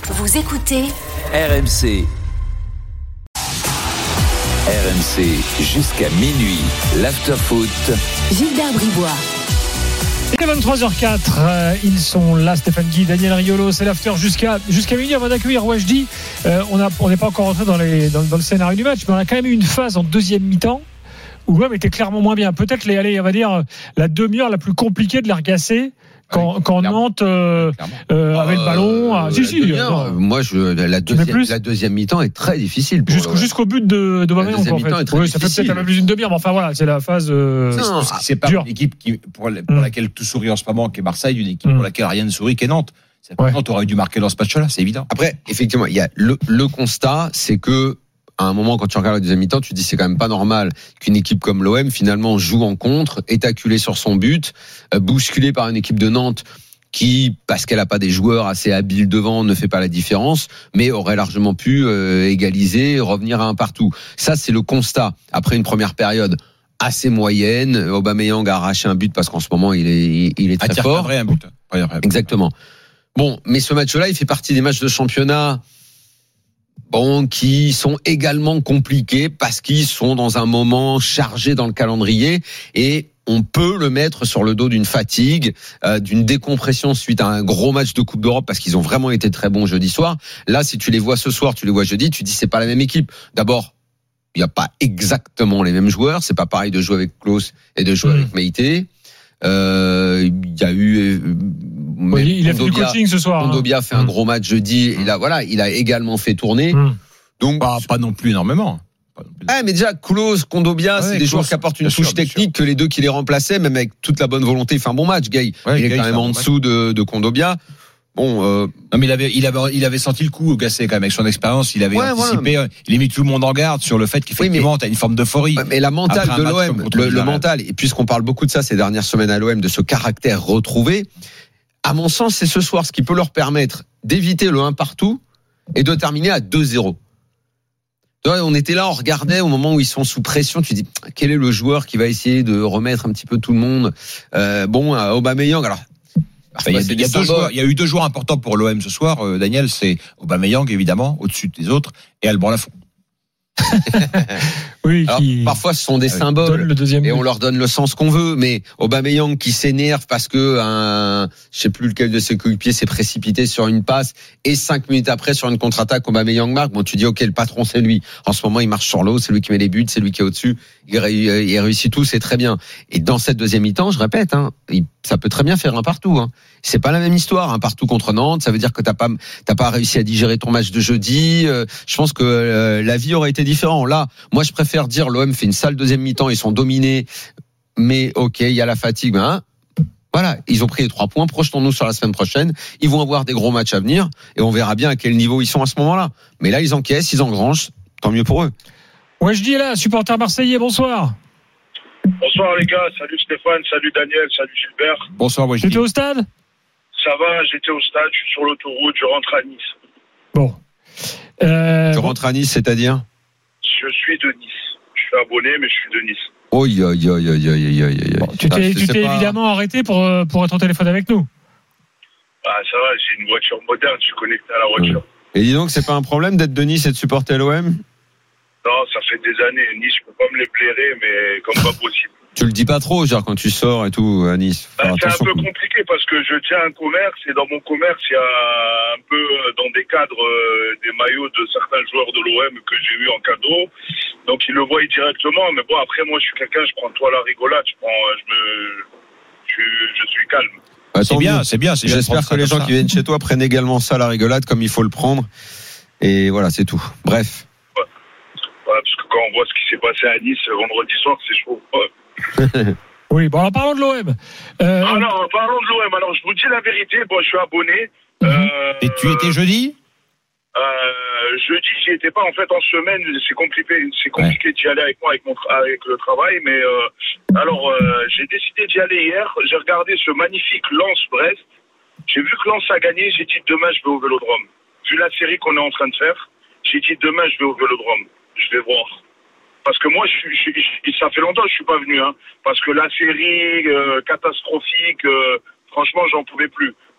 Vous écoutez RMC. RMC jusqu'à minuit. L'afterfoot. Gilbert Bribois. Il est 23h04, ils sont là, Stéphane Guy, Daniel Riolo, c'est l'after jusqu'à minuit. Avant d'accueillir Wajdi, on n'est pas encore rentré dans le scénario du match, mais on a quand même eu une phase en deuxième mi-temps où l'homme était clairement moins bien. Peut-être on va dire la demi-heure la plus compliquée de l'Argacé. Quand Nantes avait le ballon. Moi, la deuxième mi-temps est très difficile. Jusqu'au but de Aubameyang, en fait. Oui, ça fait peut-être un peu plus d'une demi-heure, mais enfin voilà, c'est la phase. C'est pas une équipe pour laquelle tout sourit en ce moment, qui est Marseille, une équipe pour laquelle rien ne sourit, qui est Nantes. Nantes aurait dû marquer dans ce match-là, c'est évident. Après, effectivement, il y a le constat, c'est que à un moment, quand tu regardes la deuxième mi-temps, tu te dis c'est quand même pas normal qu'une équipe comme l'OM finalement joue en contre, est acculée sur son but, bousculée par une équipe de Nantes qui, parce qu'elle a pas des joueurs assez habiles devant, ne fait pas la différence, mais aurait largement pu égaliser, revenir à un partout. Ça, c'est le constat. Après une première période assez moyenne, Aubameyang a arraché un but parce qu'en ce moment il est très fort. Un but. Exactement. Bon, mais ce match-là, il fait partie des matchs de championnat. Qui sont également compliqués parce qu'ils sont dans un moment chargé dans le calendrier et on peut le mettre sur le dos d'une fatigue, d'une décompression suite à un gros match de Coupe d'Europe parce qu'ils ont vraiment été très bons jeudi soir. Là, si tu les vois ce soir, tu les vois jeudi, tu dis c'est pas la même équipe. D'abord, il n'y a pas exactement les mêmes joueurs. C'est pas pareil de jouer avec Klose et de jouer avec Meïté. Il y a eu il a fait du coaching ce soir. Kondogbia fait un gros match jeudi et là voilà, il a également fait tourner. Donc pas non plus énormément. Mais déjà Klose, Kondogbia, c'est des joueurs qui apportent une touche technique que les deux qui les remplaçaient, même avec toute la bonne volonté, fait un bon match. Gay, il est quand même en dessous de Kondogbia. Non, mais il avait senti le coup, Gasset, quand même, avec son expérience. Il avait anticipé, il a mis tout le monde en garde sur le fait qu'effectivement, t'as une forme d'euphorie. Mais la mentale de l'OM, le mental, et puisqu'on parle beaucoup de ça ces dernières semaines à l'OM, de ce caractère retrouvé, à mon sens, c'est ce soir ce qui peut leur permettre d'éviter le 1 partout et de terminer à 2-0. On était là, on regardait au moment où ils sont sous pression, tu dis, quel est le joueur qui va essayer de remettre un petit peu tout le monde, Aubameyang, alors, il y a eu deux joueurs importants pour l'OM ce soir, Daniel, c'est Aubameyang évidemment au-dessus des autres et Alban Lafont. Alors, parfois ce sont des symboles et on leur donne le sens qu'on veut, mais Aubameyang qui s'énerve parce que je sais plus lequel de ses coéquipiers s'est précipité sur une passe et 5 minutes après sur une contre-attaque Aubameyang marque. Bon, tu dis ok, le patron c'est lui. En ce moment il marche sur l'eau, c'est lui qui met les buts, c'est lui qui est au-dessus. Il réussit tout, c'est très bien. Et dans cette deuxième mi-temps, je répète, ça peut très bien faire un partout. C'est pas la même histoire, un partout contre Nantes. Ça veut dire que t'as pas réussi à digérer ton match de jeudi. Je pense que la vie aurait été différente. Là, moi, je préfère dire l'OM fait une sale deuxième mi-temps, ils sont dominés, mais ok, il y a la fatigue. Voilà, ils ont pris les 3 points. Projetons-nous sur la semaine prochaine. Ils vont avoir des gros matchs à venir et on verra bien à quel niveau ils sont à ce moment-là. Mais là, ils encaissent, ils engrangent. Tant mieux pour eux. Wajdi est là, supporter marseillais. Bonsoir. Bonsoir les gars, salut Stéphane, salut Daniel, salut Gilbert. Bonsoir Wajdi. T'étais au stade ? Ça va, j'étais au stade, je suis sur l'autoroute, je rentre à Nice. Bon. Tu rentres à Nice, c'est-à-dire ? Je suis de Nice. Je suis abonné, mais je suis de Nice. Bon, tu t'es évidemment arrêté pour être au téléphone avec nous. Ça va, j'ai une voiture moderne, je suis connecté à la voiture. Et dis donc, c'est pas un problème d'être de Nice et de supporter l'OM ? Non, ça fait des années. Nice, je peux pas me les blairer, mais comme pas possible. Tu le dis pas trop, genre quand tu sors et tout à Nice. C'est un peu compliqué parce que je tiens un commerce et dans mon commerce, il y a un peu dans des cadres des maillots de certains joueurs de l'OM que j'ai eu en cadeau. Donc ils le voient directement. Mais bon, après moi, je suis quelqu'un, je prends toi la rigolade, je suis calme. C'est bien. J'espère que les gens qui viennent chez toi prennent également ça la rigolade comme il faut le prendre. Et voilà, c'est tout. Bref. Voilà, parce que quand on voit ce qui s'est passé à Nice vendredi soir, c'est chaud. Oui, bon, alors parlons de l'OM. Alors, parlons de l'OM. Alors, je vous dis la vérité. Bon, je suis abonné. Et tu étais jeudi ? Jeudi, j'y étais pas. En fait, en semaine, c'est compliqué d'y aller avec moi, avec le travail. Mais alors, j'ai décidé d'y aller hier. J'ai regardé ce magnifique Lens-Brest. J'ai vu que Lens a gagné. J'ai dit demain, je vais au Vélodrome. Vu la série qu'on est en train de faire, j'ai dit demain, je vais au Vélodrome. Je vais voir. Parce que moi, ça fait longtemps que je suis pas venu, parce que la série catastrophique, franchement, j'en pouvais plus.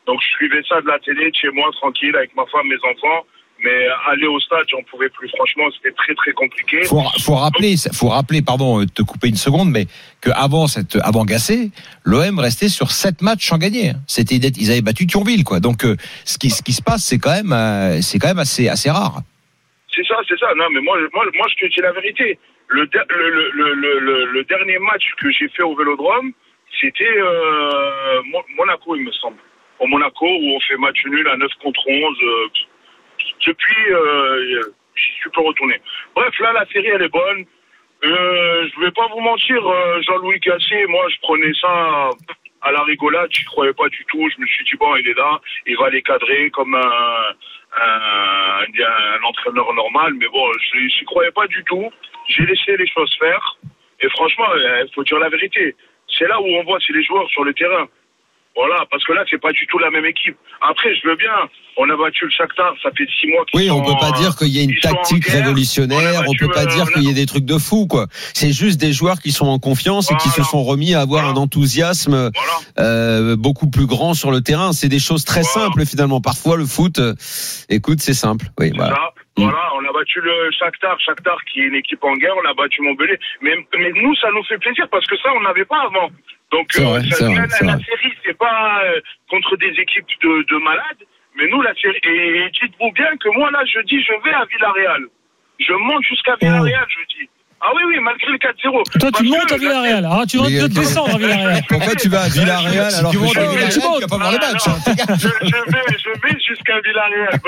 Donc je suivais ça de la télé, de chez moi, tranquille, avec ma femme, mes enfants. Mais aller au stade, j'en pouvais plus. Franchement, c'était très très compliqué. Faut rappeler, pardon, te couper une seconde, mais que avant Gasset, l'OM restait sur 7 matchs sans gagner. Ils avaient battu Thionville, quoi. Donc ce qui se passe, c'est quand même assez rare. C'est ça. Non, mais moi, je te dis la vérité. Le dernier match que j'ai fait au Vélodrome, c'était Monaco, il me semble. Au Monaco, où on fait match nul à 9 contre 11. Depuis, j'y suis pas retourné. Bref, là, la série, elle est bonne. Je vais pas vous mentir, Jean-Louis Gasset, moi, je prenais ça à la rigolade. J'y croyais pas du tout. Je me suis dit, bon, il est là, il va les cadrer comme un entraîneur normal. Mais bon, j'y croyais pas du tout. J'ai laissé les choses faire. Et franchement, il faut dire la vérité. C'est là où on voit, c'est les joueurs sur le terrain. Voilà, parce que là, c'est pas du tout la même équipe. Après, je veux bien, on a battu le Shakhtar, ça fait 6 mois qu'ils on peut pas dire qu'il y ait une tactique révolutionnaire, on peut pas dire qu'il y ait des trucs de fou, quoi. C'est juste des joueurs qui sont en confiance et qui se sont remis à avoir un enthousiasme beaucoup plus grand sur le terrain. C'est des choses très simples, finalement. Parfois, le foot, écoute, c'est simple. Oui, voilà. Voilà, on a battu le Shakhtar qui est une équipe en guerre, on a battu Montpellier. Mais nous, ça nous fait plaisir parce que ça, on n'avait pas avant. Donc, la série, c'est pas contre des équipes de malades, mais nous, la série, et dites-vous bien que moi, là, je dis, je vais à Villarreal. Je monte jusqu'à Villarreal, je dis. Ah oui, malgré le 4-0. Toi, tu montes à Villarreal. Tu vas te descendre à Villarreal. Pourquoi tu vas à Villarreal alors que tu vas pas voir le match? Je vais jusqu'à Villarreal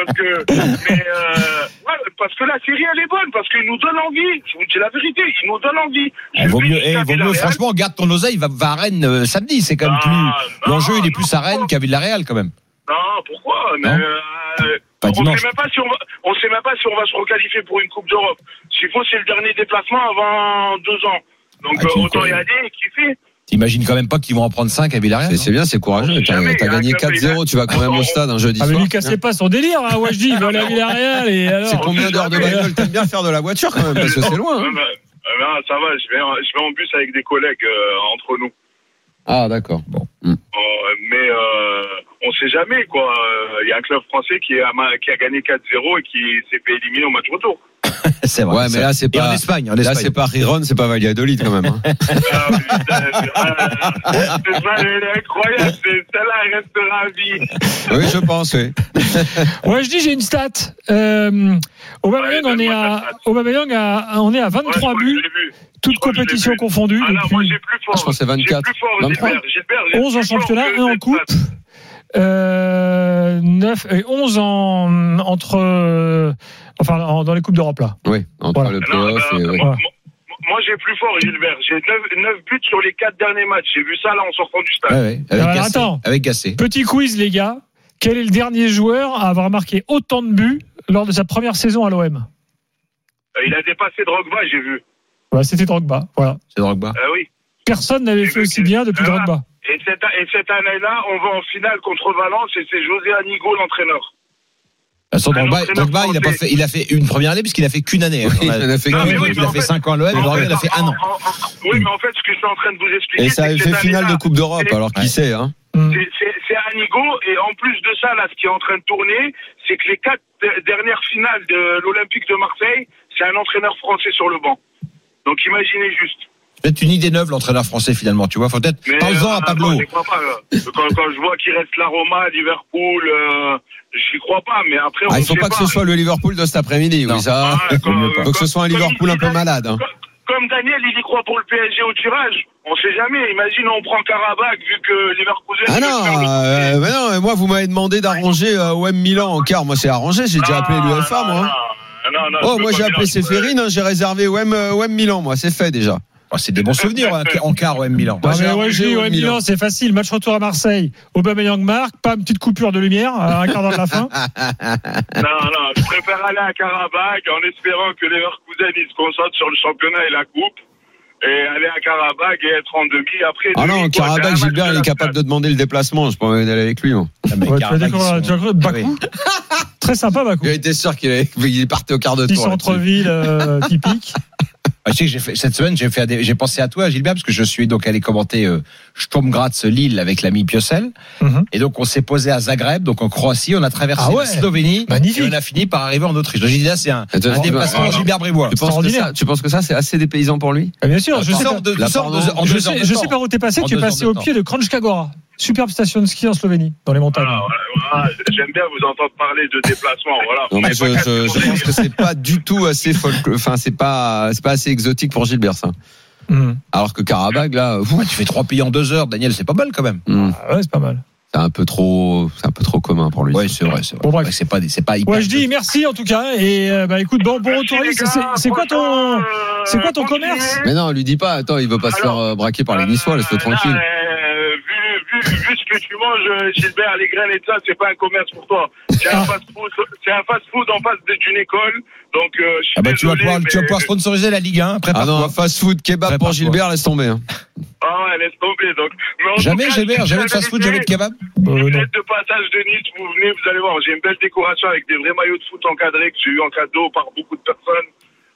parce que la série, elle est bonne, parce qu'il nous donne envie. Je vous dis la vérité, il nous donne envie. Vaut mieux, franchement, garde ton oseille, va à Rennes samedi. C'est quand même plus. L'enjeu, il est plus à Rennes qu'à Villarreal, quand même. Non, pourquoi? On sait même pas si on va se requalifier pour une Coupe d'Europe. S'il faut, c'est le dernier déplacement avant 2 ans. Donc autant y aller et kiffer. T'imagines quand même pas qu'ils vont en prendre 5 à Villarreal? C'est bien, c'est courageux. T'as gagné 4-0, tu vas quand même au stade un jeudi soir. Mais Lucas, c'est pas son délire, hein, Wajdi, il va aller à Villarreal et alors. C'est combien d'heures de bagnole? T'aimes bien faire de la voiture quand même, parce que c'est loin. Non, ça va, je vais en bus avec des collègues entre nous. Ah, d'accord. Bon. Mais on sait jamais, quoi. Il y a un club français qui a gagné 4-0 et qui s'est fait éliminer au match retour. C'est vrai. Ouais, mais là, c'est pas. En Espagne. Là, c'est pas Riron, c'est pas Valladolid, quand même. Hein. C'est ça, elle est incroyable. Celle-là, elle restera à vie. Oui, je pense, oui. Ouais, je dis, j'ai une stat. Aubameyang, on est à 23 buts. Toutes compétitions confondues. Ah, là, moi, j'ai plus fort. Je pense que c'est 24. 23. 11 en championnat, 1 en coupe. 9 et 11 dans les coupes d'Europe là. Oui, entre le playoff et moi j'ai plus fort, Gilbert. J'ai 9 buts sur les 4 derniers matchs. J'ai vu ça là en sortant du stade. Avec Gasset. Petit quiz les gars. Quel est le dernier joueur à avoir marqué autant de buts lors de sa première saison à l'OM? Il a dépassé Drogba, j'ai vu. Ouais, c'était Drogba, voilà. C'est Drogba. Oui. Personne n'avait fait aussi bien depuis Drogba. Et cette année-là, on va en finale contre Valence et c'est José Anigo l'entraîneur. Drogba, il a fait une première année puisqu'il a fait qu'une année. Il a fait 5 ans à l'OM, Drogba, il a fait 1 an. Oui, mais en fait, ce que je suis en train de vous expliquer. Et ça a fait finale de Coupe d'Europe, alors qui sait, hein? C'est Anigo, et en plus de ça, là, ce qui est en train de tourner, c'est que les 4 dernières finales de l'Olympique de Marseille, c'est un entraîneur français sur le banc. Donc imaginez juste. Peut-être une idée neuve, l'entraîneur français, finalement, tu vois. Faut peut-être. Parle-en à Pablo. Je crois pas, quand je vois qu'il reste la Roma, Liverpool, j'y crois pas, mais après. Il faut pas que ce soit le Liverpool de cet après-midi, oui, ça. Faut que ce soit un Liverpool un peu malade. Hein. Comme Daniel, il y croit pour le PSG au tirage. On sait jamais. Imagine, on prend Karabakh, vu que Liverpool. Ah non, mais non, moi, vous m'avez demandé d'arranger OM Milan en quart. Moi, c'est arrangé. J'ai déjà appelé l'UEFA, moi. Non, moi, j'ai appelé Séphérine, j'ai réservé OM Milan, moi. C'est fait, déjà. C'est des bons souvenirs en quart OM Milan. OM Milan, c'est facile. Match retour à Marseille. Aubameyang marque, pas une petite coupure de lumière à un quart d'heure de la fin. Non, je préfère aller à Karabakh en espérant que Leverkusen il se concentre sur le championnat et la coupe. Et aller à Karabakh et être en demi après. Ah non, Karabakh, Gilbert, il est capable de demander le déplacement. Je peux aller avec lui. Tu vas découvrir Bakou. Très sympa, Bakou. Il était sûr qu'il est parti au quart de tour. Petit centre-ville typique. Je sais que cette semaine, j'ai pensé à toi, Gilbert, parce que je suis donc allé commenter Sturm Graz Lille avec l'ami Piocel. Et donc on s'est posé à Zagreb, donc en Croatie, on a traversé la Slovénie. Magnifique. Et on a fini par arriver en Autriche. Donc j'ai dit là, c'est un déplacement Gilbert Bribois. Tu penses que ça c'est assez dépaysant pour lui? Bien sûr, je sais par où t'es passé. Tu es passé au pied de Kranjska Gora. Superbe station de ski en Slovénie, dans les montagnes. Voilà. J'aime bien vous entendre parler de déplacement. Voilà. Non, mais je pense que c'est pas du tout assez c'est pas assez exotique pour Gilbert, ça. Alors que Karabag, là, tu fais 3 pays en 2 heures, Daniel, c'est pas mal quand même. Ouais, c'est pas mal. C'est un peu trop commun pour lui. Ouais, c'est vrai. Bon, bref. C'est pas hyper. Ouais, je dis merci en tout cas. Et écoute, bon retour. C'est quoi ton commerce? Mais non, lui dis pas. Attends, il veut pas se faire braquer par les Niçois. Laisse-le tranquille. Vu ce que tu manges, Gilbert, les graines et ça, c'est pas un commerce pour toi. C'est un fast-food en face d'une école. Donc, tu vas pouvoir sponsoriser la Ligue 1. Non, fast-food, kebab pour Gilbert, laisse tomber. Ah ouais, laisse tomber. Donc, jamais de fast-food, jamais de kebab. Vous êtes de passage de Nice, vous venez, vous allez voir. J'ai une belle décoration avec des vrais maillots de foot encadrés que j'ai eu en cadeau par beaucoup de personnes.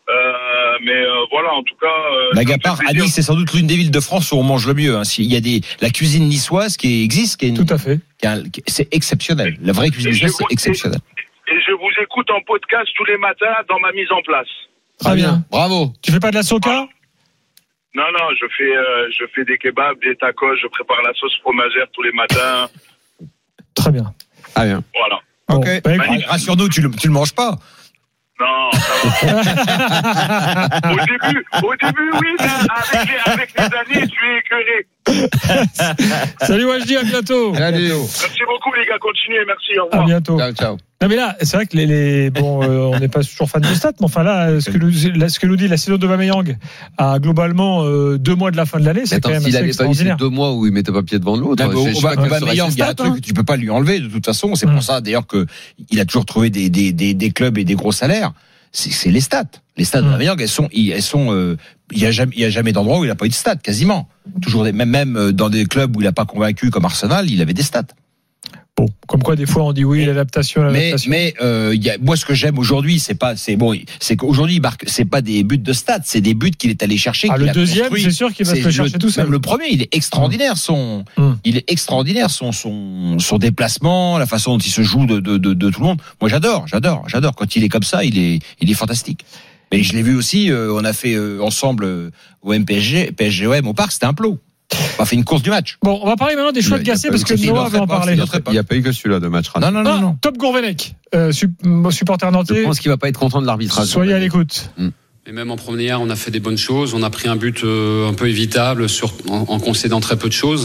Voilà, en tout cas. L'Agapar, à Nice, c'est sans doute l'une des villes de France où on mange le mieux. Il y a la cuisine niçoise qui existe, tout à fait. C'est exceptionnel. La vraie cuisine niçoise, c'est exceptionnel. Et je vous écoute en podcast tous les matins dans ma mise en place. Très bien. Bravo. Tu fais pas de la soca? Non, je fais des kebabs, des tacos, je prépare la sauce fromagère tous les matins. Très bien. Ah bien. Voilà. Ok. Rassure-nous, tu le manges pas. Non, ça va. Au début, oui, mais avec les années, tu es écœuré. Salut Wajdi, à bientôt. Salut. Merci beaucoup les gars, continuez, merci, au revoir. À bientôt. Ciao. Non mais là, c'est vrai que on n'est pas toujours fan de stats, mais enfin là, ce que nous dit la saison de Aubameyang à globalement 2 mois de la fin de l'année, c'est quand même assez extraordinaire. S'il avait pas eu ces 2 mois où il mettait pas pied devant l'autre, Aubameyang, il y a un truc que tu peux pas lui enlever de toute façon. C'est pour ça d'ailleurs que il a toujours trouvé des clubs et des gros salaires. C'est les stats. Les stats d'Aubameyang, il y a jamais d'endroit où il n'a pas eu de stats, quasiment. Toujours même dans des clubs où il n'a pas convaincu comme Arsenal, il avait des stats. Bon, comme quoi des fois on dit oui l'adaptation. Mais moi ce que j'aime aujourd'hui c'est qu'aujourd'hui il marque, c'est pas des buts de stats, c'est des buts qu'il est allé chercher. Le deuxième, c'est sûr qu'il va se le chercher tout seul. Même le premier, il est extraordinaire il est extraordinaire son déplacement, la façon dont il se joue de tout le monde. Moi j'adore quand il est comme ça, il est fantastique. Mais je l'ai vu aussi, on a fait ensemble au PSG-OM au parc, c'était un plot. On a fait une course du match. Bon, on va parler maintenant des choix de Gasset parce que Noah va en parler. Il n'y a pas eu que celui-là de match. Non. Top Gourvenec, supporter nantais. Je pense qu'il va pas être content de l'arbitrage. Soyez à l'écoute. Et même en première, on a fait des bonnes choses. On a pris un but un peu évitable en concédant très peu de choses.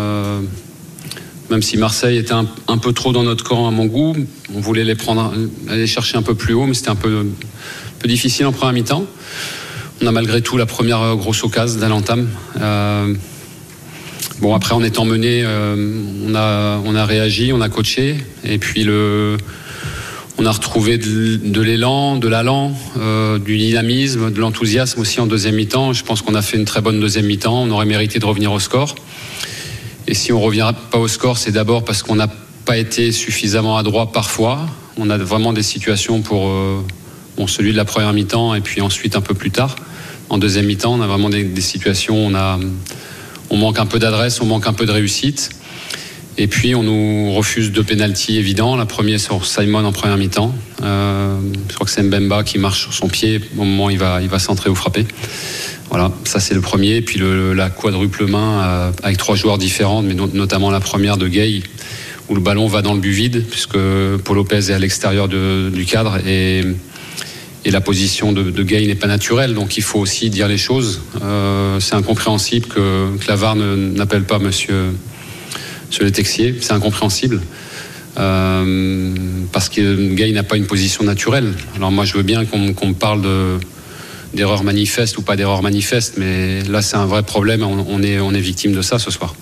Même si Marseille était un peu trop dans notre camp à mon goût, on voulait aller chercher un peu plus haut, mais c'était un peu difficile en première mi-temps. On a malgré tout la première grosse occasion d'un l'entame. Bon, après, en étant mené, on a réagi, on a coaché, et puis on a retrouvé de l'élan, de l'allant, du dynamisme, de l'enthousiasme aussi en deuxième mi-temps. Je pense qu'on a fait une très bonne deuxième mi-temps. On aurait mérité de revenir au score. Et si on ne revient pas au score, c'est d'abord parce qu'on n'a pas été suffisamment adroit parfois. On a vraiment des situations pour celui de la première mi-temps et puis ensuite un peu plus tard. En deuxième mi-temps, on a vraiment des situations où on manque un peu d'adresse, on manque un peu de réussite. Et puis on nous refuse 2 pénaltys évidents. La première sur Simon en première mi-temps. Je crois que c'est Mbemba qui marche sur son pied. Au moment où il va centrer ou frapper. Voilà, ça c'est le premier. Et puis la quadruple main avec 3 joueurs différents, mais notamment la première de Gay, où le ballon va dans le but vide, puisque Paul Lopez est à l'extérieur du cadre et la position de Gay n'est pas naturelle. Donc il faut aussi dire les choses. C'est incompréhensible que la VAR n'appelle pas Monsieur Le Texier. C'est incompréhensible. Parce que Gay n'a pas une position naturelle. Alors moi je veux bien qu'on me parle d'erreur manifeste ou pas d'erreur manifeste, mais là c'est un vrai problème. On est victime de ça ce soir.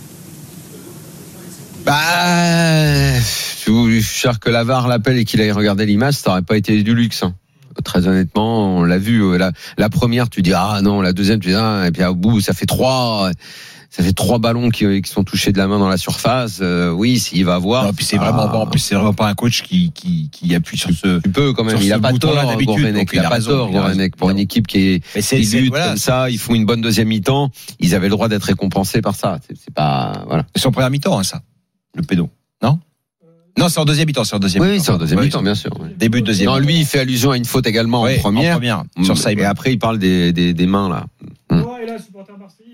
Si vous voulez faire que la VAR l'appelle et qu'il aille regarder l'image, ça n'aurait pas été du luxe. Très honnêtement, on l'a vu. La première, tu dis non. La deuxième, tu dis et puis au bout, ça fait 3. Ça fait 3 ballons qui sont touchés de la main dans la surface. Oui, s'il va avoir. Non, puis c'est vraiment bon. En plus, c'est vraiment pas un coach qui appuie sur ce. Tu peux quand même. Il a pas tort, Gourvenec. Il a pas tort, Gourvenec. Pour une équipe qui lutte comme ça, ils font une bonne deuxième mi-temps. Ils avaient le droit d'être récompensés par ça. C'est pas, voilà. C'est en première mi-temps, ça. Le pédo. Non? Non, c'est en deuxième mi-temps. Oui, c'est en deuxième mi-temps, bien sûr. Début de deuxième. Non, lui, il fait allusion à une faute également en première. Sur ça. Et après, il parle des mains, là. Noah est là, supporter Marseille.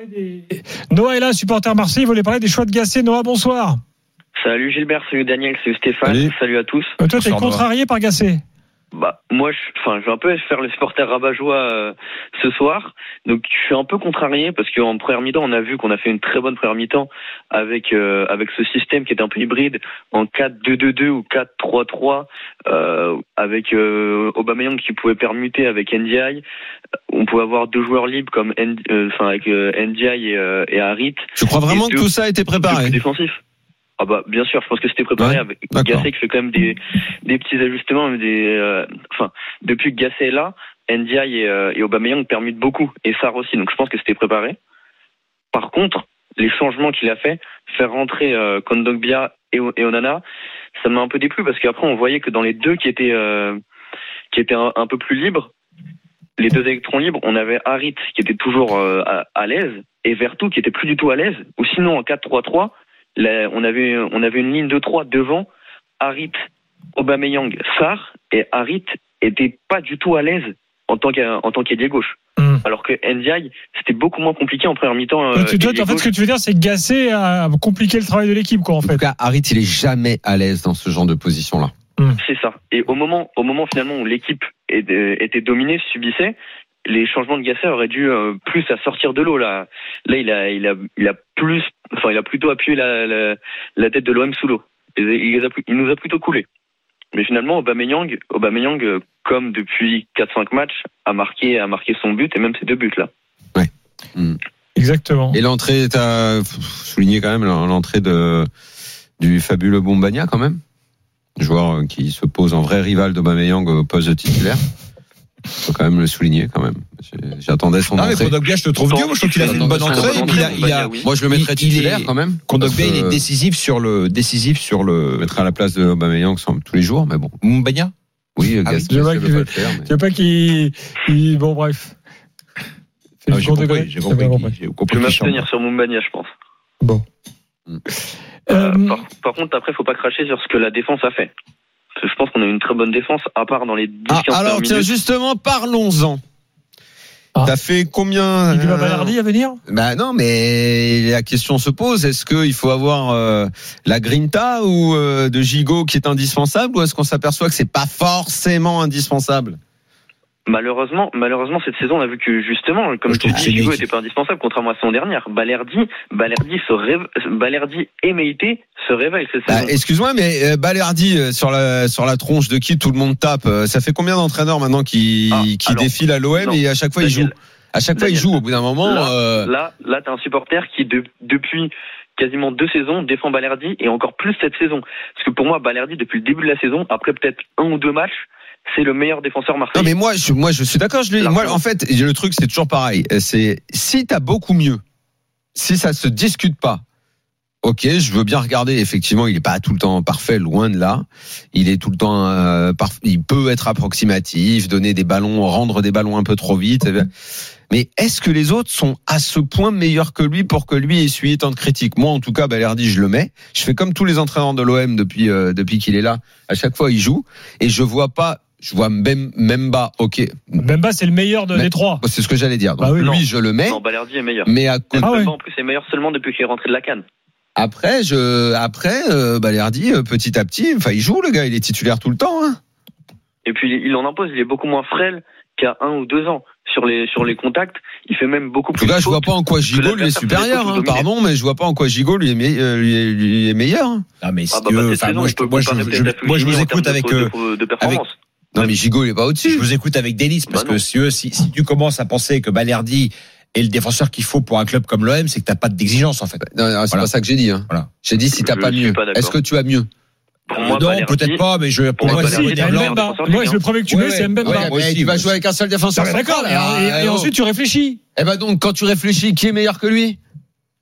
Il voulait parler des choix de Gasset. Noah, bonsoir. Salut Gilbert, salut Daniel, salut Stéphane, salut à tous. Toi, t'es contrarié par Gasset? Moi, je vais un peu faire le supporter rabat-joie ce soir. Donc, je suis un peu contrarié parce qu'en première mi-temps, on a vu qu'on a fait une très bonne première mi-temps avec ce système qui était un peu hybride en 4-2-2-2 ou 4-3-3 avec Aubameyang qui pouvait permuter avec Ndiaye. On pouvait avoir 2 joueurs libres comme avec Ndiaye et Harit. Tu crois vraiment que tout ça a été préparé? Défensif. Bien sûr, je pense que c'était préparé avec Gasset qui fait quand même des petits ajustements, depuis que Gasset est là, Ndiaye et Aubameyang permutent beaucoup et Sarr aussi, donc je pense que c'était préparé. Par contre, les changements qu'il a fait, faire rentrer Kondogbia et Onana, ça m'a un peu déplu parce qu'après on voyait que dans les deux qui étaient un peu plus libres, les 2 électrons libres, on avait Harit qui était toujours à l'aise et Vertou qui était plus du tout à l'aise, ou sinon en 4-3-3. On avait une ligne de 3 devant, Harit, Aubameyang, Sarr, et Harit était pas du tout à l'aise en tant qu'ailier gauche. Alors que Ndiaye, c'était beaucoup moins compliqué en première mi-temps. En fait, ce que tu veux dire, c'est que Gasset a compliqué le travail de l'équipe, quoi, en fait. En tout cas, Harit, il est jamais à l'aise dans ce genre de position-là. C'est ça. Et au moment finalement où l'équipe était dominée, subissait, les changements de Gasset auraient dû plus à sortir de l'eau là. Là, il a plutôt appuyé la tête de l'OM sous l'eau. Il nous a plutôt coulé. Mais finalement, Aubameyang, comme depuis 4-5 matchs, a marqué son but et même ses 2 buts là. Ouais. Exactement. Et l'entrée, t'as souligné quand même l'entrée du fabuleux Bombagna quand même, joueur qui se pose en vrai rival d'Aubameyang au poste de titulaire. Faut quand même le souligner quand même. J'attendais son entrée. Mais Kondogbia, je te trouve Dieu. Moi, je trouve qu'il a fait une bonne entrée. Moi, je le mettrais titulaire quand même. Kondogbia, il est décisif sur le. Je mettrais à la place de Aubameyang tous les jours, mais bon. Mumbagna? Oui, tu veux pas qu'il. Bon, bref. J'ai compris. Je vais m'abstenir sur Mumbagna, je pense. Bon. Par contre, après, faut pas cracher sur ce que la défense a fait. Je pense qu'on a une très bonne défense, à part dans les 10-15 alors, tiens, justement, parlons-en. T'as fait combien? Il va Balerdi à venir? Non, mais la question se pose, est-ce qu'il faut avoir la Grinta ou de Gigot qui est indispensable, ou est-ce qu'on s'aperçoit que c'est pas forcément indispensable? Malheureusement, cette saison, on a vu que justement, comme je te dis, Gigot n'était pas indispensable, contrairement à la saison dernière. Balerdi et Meïté se réveillent cette saison. Excuse-moi, mais Balerdi sur la tronche de qui tout le monde tape. Ça fait combien d'entraîneurs maintenant qui défilent à l'OM et à chaque fois Daniel, ils jouent. À chaque fois ils jouent. Au bout d'un moment. Là, t'as un supporter qui depuis quasiment 2 saisons défend Balerdi et encore plus cette saison. Parce que pour moi, Balerdi depuis le début de la saison, après peut-être 1 ou 2 matchs, c'est le meilleur défenseur marseillais. Non, mais moi je suis d'accord. Moi, en fait, le truc, c'est toujours pareil. C'est si t'as beaucoup mieux, si ça se discute pas. Ok, je veux bien regarder. Effectivement, il est pas tout le temps parfait, loin de là. Il est tout le temps, il peut être approximatif, donner des ballons, rendre des ballons un peu trop vite. Mais est-ce que les autres sont à ce point meilleurs que lui pour que lui essuie tant de critiques? Moi, en tout cas, Balerdi, je le mets. Je fais comme tous les entraîneurs de l'OM depuis qu'il est là. À chaque fois, il joue et je vois Mbemba, ok. Mbemba, c'est le meilleur des 3. C'est ce que j'allais dire. Donc, lui, je le mets. Non, Balerdi est meilleur. Mais Mbemba, en plus, est meilleur seulement depuis qu'il est rentré de la CAN. Après, Balerdi, petit à petit, il joue, le gars, il est titulaire tout le temps, hein. Et puis, il en impose, il est beaucoup moins frêle qu'à 1 ou 2 ans. Sur les contacts, il fait même beaucoup plus. En tout cas, je vois pas en quoi Gigot lui est supérieur, hein. Pardon, mais je vois pas en quoi Gigot lui est meilleur. Non, mais moi, je vous écoute avec, de performance. Non, mais Gigot, il est pas au-dessus. Je vous écoute avec délice, parce que si tu commences à penser que Balerdi est le défenseur qu'il faut pour un club comme l'OM, c'est que t'as pas d'exigence, en fait. Non, c'est pas ça que j'ai dit, hein. Voilà. J'ai dit si t'as pas mieux. Est-ce que tu as mieux? Moi, non, peut-être pas, mais pour moi, c'est Mbemba. Moi, le premier que tu mets, c'est Mbemba. Tu vas jouer avec un seul défenseur. D'accord, et ensuite tu réfléchis. Donc, quand tu réfléchis, qui est meilleur que lui?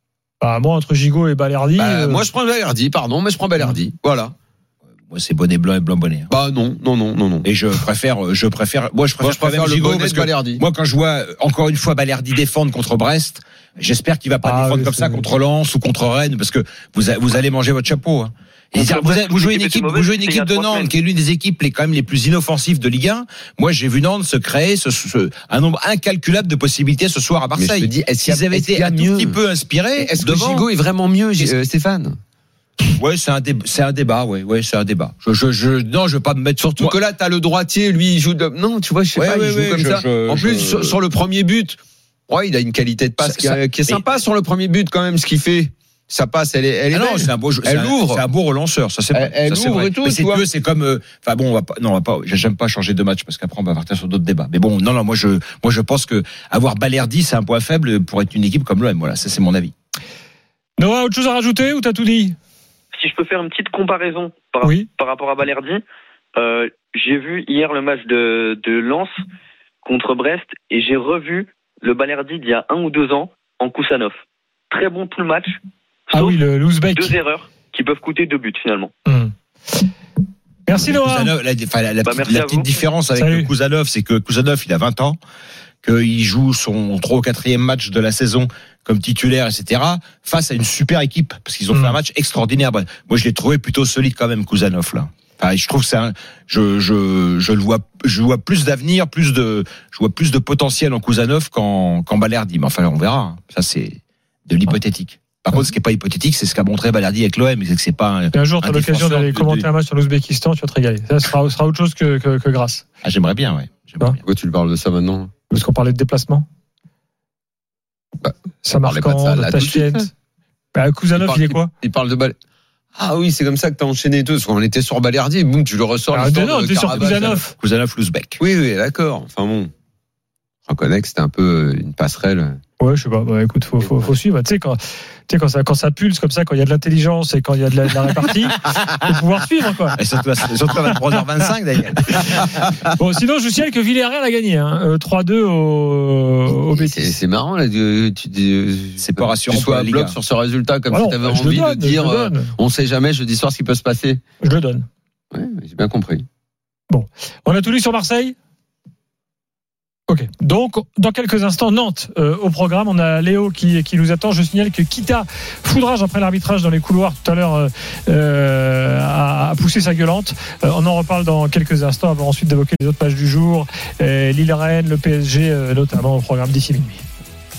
Moi, entre Gigot et Balerdi. Moi, je prends Balerdi, mais je prends Balerdi. Voilà. Moi, c'est bonnet blanc et blanc bonnet. Non. Et je préfère le Gigot bonnet de Balerdi. Moi, quand je vois encore une fois Balerdi défendre contre Brest, j'espère qu'il va pas défendre comme ça contre Lens ou contre Rennes, parce que vous allez manger votre chapeau. Hein. Vous jouez une équipe de Nantes qui est l'une des équipes quand même les plus inoffensives de Ligue 1. Moi, j'ai vu Nantes se créer un nombre incalculable de possibilités ce soir à Marseille. Mais je te dis, s'ils avaient été un tout petit peu inspirés, est-ce que Gigot est vraiment mieux, Stéphane? Ouais, c'est un débat. Ouais, c'est un débat. Je veux pas me mettre surtout que là, t'as le droitier, lui, il joue non, tu vois, il joue comme ça. En plus, sur le premier but, il a une qualité de passe qui est sympa sur le premier but quand même, ce qu'il fait. Ça passe, elle est non, c'est un beau, elle ouvre. C'est un beau relanceur, ça c'est vrai. Elle ouvre et tout. Mais c'est comme, on va pas, j'aime pas changer de match parce qu'après on va partir sur d'autres débats. Mais bon, non, moi je pense que avoir Balerdi, c'est un point faible pour être une équipe comme l'OM. Voilà, ça c'est mon avis. Noah, autre chose à rajouter ou t'as tout dit? Si je peux faire une petite comparaison par rapport à Balerdi, j'ai vu hier le match de Lens contre Brest et j'ai revu le Balerdi d'il y a 1 ou 2 ans en Koussanov. Très bon tout le match. L'Ouzbek. 2 erreurs qui peuvent coûter 2 buts finalement. Merci Noah. La petite différence avec Kouzanov, c'est que Kouzanov, il a 20 ans, qu'il joue son 3 ou 4e match de la saison comme titulaire, etc., face à une super équipe, parce qu'ils ont fait un match extraordinaire. Moi, je l'ai trouvé plutôt solide quand même, Kouzanov, là. Je trouve que je vois plus d'avenir, je vois plus de potentiel en Kouzanov qu'en Balerdi. Mais enfin, on verra. Ça, c'est de l'hypothétique. Par contre, ce qui n'est pas hypothétique, c'est ce qu'a montré Balerdi avec l'OM. C'est pas un jour, tu as l'occasion d'aller commenter un match sur l'Ouzbékistan, tu vas te régaler. Ça sera autre chose que grâce. J'aimerais bien, ouais. Pourquoi tu lui parles de ça maintenant? Parce qu'on parlait de déplacement. Samarkand, Tachkent. Kouzanov, il est quoi? Il parle de Balerdi. Ah oui, c'est comme ça que t'as enchaîné tout. Parce qu'on était sur Balerdi, et boum, tu le ressors. Non, tu es sur Kouzanov. Kouzanov, l'Ouzbek. Oui, d'accord. Enfin bon. Je reconnais que c'était un peu une passerelle. Ouais, je sais pas. Écoute, faut suivre. Tu sais, quand ça pulse comme ça, quand il y a de l'intelligence et quand il y a de la répartie, faut pouvoir suivre, quoi. Et surtout à 23h25, d'ailleurs. Bon, sinon, je signale que Villarreal a gagné, 3-2 au Betis. C'est marrant, là, c'est pas rassurant. Tu sois à bloc sur ce résultat, comme si t'avais envie de dire, on sait jamais jeudi soir ce qui peut se passer. Je le donne. Ouais, j'ai bien compris. Bon. On a tout lu sur Marseille? Ok. Donc, dans quelques instants, Nantes au programme. On a Léo qui nous attend. Je signale que Kita, foudrage après l'arbitrage dans les couloirs tout à l'heure, a poussé sa gueulante. On en reparle dans quelques instants avant ensuite d'évoquer les autres pages du jour. Lille-Rennes, le PSG, notamment au programme d'ici minuit.